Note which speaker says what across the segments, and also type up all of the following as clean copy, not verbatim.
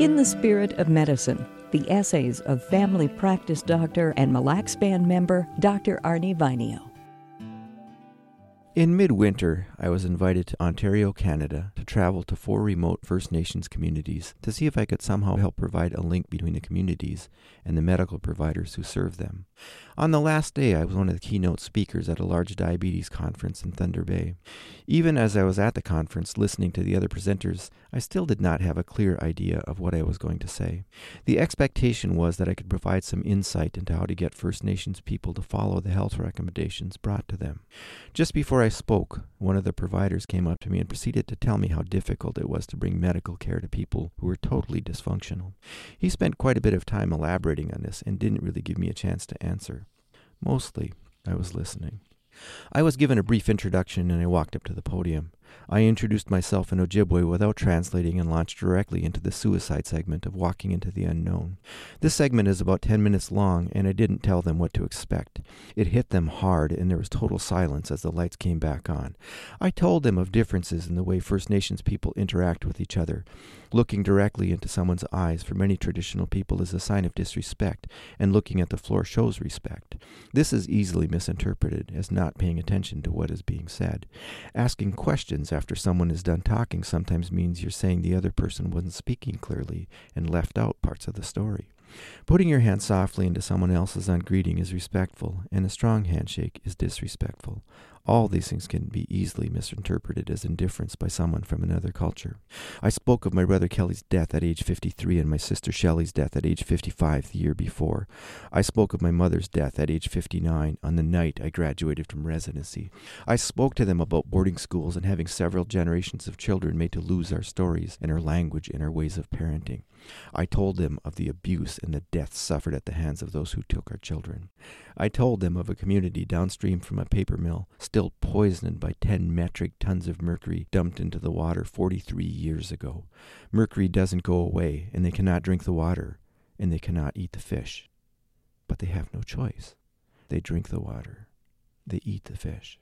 Speaker 1: In the Spirit of Medicine, the essays of family practice doctor and Mille Lacs Band member Dr. Arnie Vainio.
Speaker 2: In midwinter, I was invited to Ontario, Canada, to travel to 4 remote First Nations communities to see if I could somehow help provide a link between the communities and the medical providers who serve them. On the last day, I was one of the keynote speakers at a large diabetes conference in Thunder Bay. Even as I was at the conference listening to the other presenters, I still did not have a clear idea of what I was going to say. The expectation was that I could provide some insight into how to get First Nations people to follow the health recommendations brought to them. Just before I spoke, one of the providers came up to me and proceeded to tell me how difficult it was to bring medical care to people who were totally dysfunctional. He spent quite a bit of time elaborating on this and didn't really give me a chance to answer. Mostly, I was listening. I was given a brief introduction and I walked up to the podium. I introduced myself in Ojibwe without translating and launched directly into the suicide segment of Walking into the Unknown. This segment is about 10 minutes long, and I didn't tell them what to expect. It hit them hard, and there was total silence as the lights came back on. I told them of differences in the way First Nations people interact with each other. Looking directly into someone's eyes for many traditional people is a sign of disrespect, and looking at the floor shows respect. This is easily misinterpreted as not paying attention to what is being said. Asking questions after someone is done talking sometimes means you're saying the other person wasn't speaking clearly and left out parts of the story. Putting your hand softly into someone else's on greeting is respectful, and a strong handshake is disrespectful. All these things can be easily misinterpreted as indifference by someone from another culture. I spoke of my brother Kelly's death at age 53 and my sister Shelley's death at age 55 the year before. I spoke of my mother's death at age 59 on the night I graduated from residency. I spoke to them about boarding schools and having several generations of children made to lose our stories and our language and our ways of parenting. I told them of the abuse and the death suffered at the hands of those who took our children. I told them of a community downstream from a paper mill still poisoned by 10 metric tons of mercury dumped into the water 43 years ago. Mercury doesn't go away, and they cannot drink the water, and they cannot eat the fish. But they have no choice. They drink the water. They eat the fish.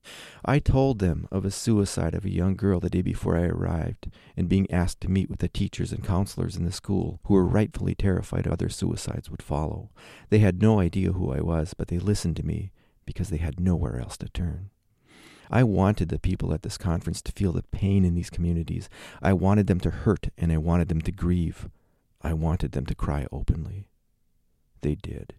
Speaker 2: I told them of a suicide of a young girl the day before I arrived, and being asked to meet with the teachers and counselors in the school, who were rightfully terrified other suicides would follow. They had no idea who I was, but they listened to me because they had nowhere else to turn. I wanted the people at this conference to feel the pain in these communities. I wanted them to hurt, and I wanted them to grieve. I wanted them to cry openly. They did.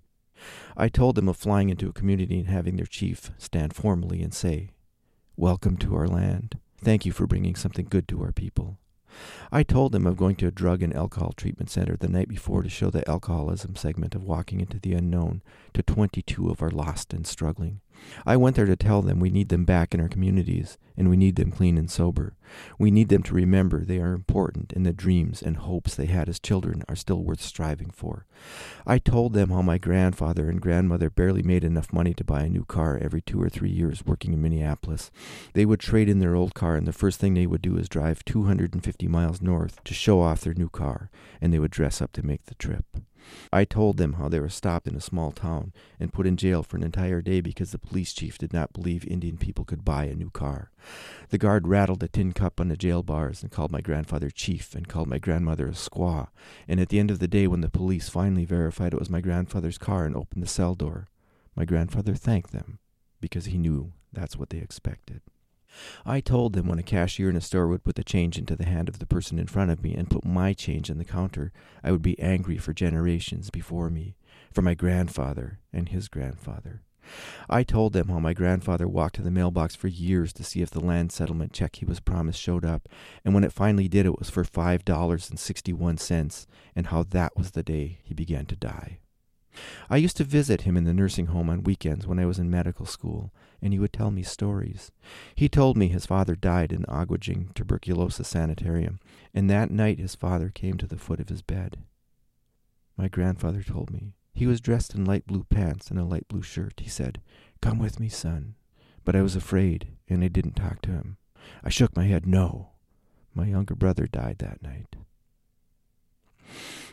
Speaker 2: I told them of flying into a community and having their chief stand formally and say, "Welcome to our land. Thank you for bringing something good to our people." I told them of going to a drug and alcohol treatment center the night before to show the alcoholism segment of Walking into the Unknown to 22 of our lost and struggling. I went there to tell them we need them back in our communities, and we need them clean and sober. We need them to remember they are important, and the dreams and hopes they had as children are still worth striving for. I told them how my grandfather and grandmother barely made enough money to buy a new car every 2 or 3 years working in Minneapolis. They would trade in their old car, and the first thing they would do is drive 250 miles north to show off their new car, and they would dress up to make the trip. I told them how they were stopped in a small town and put in jail for an entire day because the police chief did not believe Indian people could buy a new car. The guard rattled a tin cup on the jail bars and called my grandfather chief and called my grandmother a squaw. And at the end of the day, when the police finally verified it was my grandfather's car and opened the cell door, my grandfather thanked them because he knew that's what they expected. I told them when a cashier in a store would put the change into the hand of the person in front of me and put my change on the counter, I would be angry for generations before me, for my grandfather and his grandfather. I told them how my grandfather walked to the mailbox for years to see if the land settlement check he was promised showed up, and when it finally did, it was for $5.61, and how that was the day he began to die. I used to visit him in the nursing home on weekends when I was in medical school, and he would tell me stories. He told me his father died in the Agwajing tuberculosis sanitarium, and that night his father came to the foot of his bed. My grandfather told me. He was dressed in light blue pants and a light blue shirt. He said, "Come with me, son." But I was afraid, and I didn't talk to him. I shook my head, no. My younger brother died that night.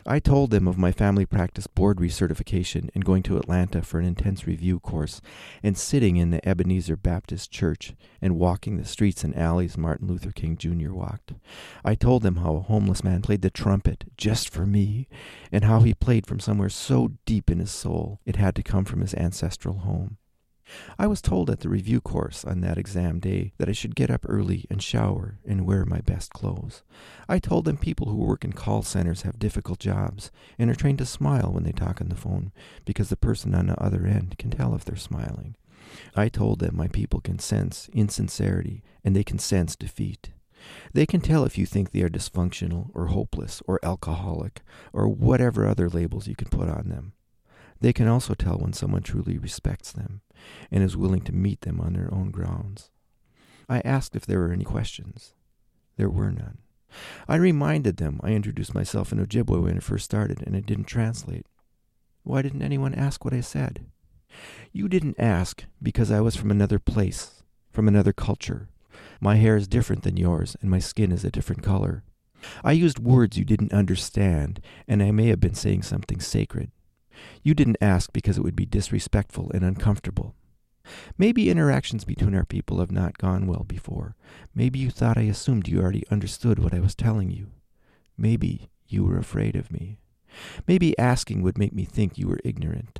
Speaker 2: I told them of my family practice board recertification and going to Atlanta for an intense review course, and sitting in the Ebenezer Baptist Church and walking the streets and alleys Martin Luther King Jr. walked. I told them how a homeless man played the trumpet just for me, and how he played from somewhere so deep in his soul it had to come from his ancestral home. I was told at the review course on that exam day that I should get up early and shower and wear my best clothes. I told them people who work in call centers have difficult jobs and are trained to smile when they talk on the phone because the person on the other end can tell if they're smiling. I told them my people can sense insincerity and they can sense defeat. They can tell if you think they are dysfunctional or hopeless or alcoholic or whatever other labels you can put on them. They can also tell when someone truly respects them and is willing to meet them on their own grounds. I asked if there were any questions. There were none. I reminded them I introduced myself in Ojibwe when it first started and it didn't translate. Why didn't anyone ask what I said? You didn't ask because I was from another place, from another culture. My hair is different than yours and my skin is a different color. I used words you didn't understand and I may have been saying something sacred. You didn't ask because it would be disrespectful and uncomfortable. Maybe interactions between our people have not gone well before. Maybe you thought I assumed you already understood what I was telling you. Maybe you were afraid of me. Maybe asking would make me think you were ignorant.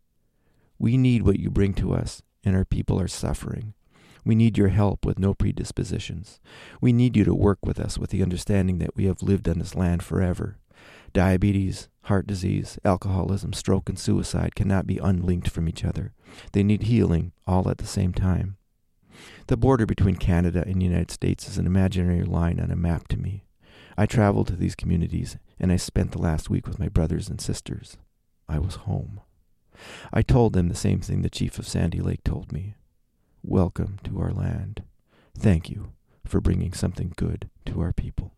Speaker 2: We need what you bring to us, and our people are suffering. We need your help with no predispositions. We need you to work with us with the understanding that we have lived on this land forever. Diabetes, heart disease, alcoholism, stroke, and suicide cannot be unlinked from each other. They need healing all at the same time. The border between Canada and the United States is an imaginary line on a map to me. I traveled to these communities, and I spent the last week with my brothers and sisters. I was home. I told them the same thing the chief of Sandy Lake told me. Welcome to our land. Thank you for bringing something good to our people.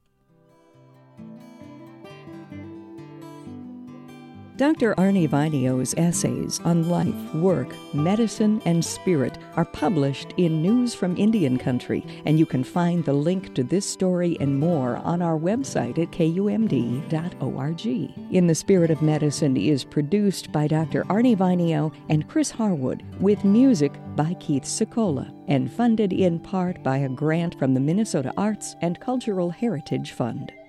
Speaker 1: Dr. Arnie Vainio's essays on life, work, medicine, and spirit are published in News from Indian Country, and you can find the link to this story and more on our website at kumd.org. In the Spirit of Medicine is produced by Dr. Arnie Vainio and Chris Harwood, with music by Keith Sikola, and funded in part by a grant from the Minnesota Arts and Cultural Heritage Fund.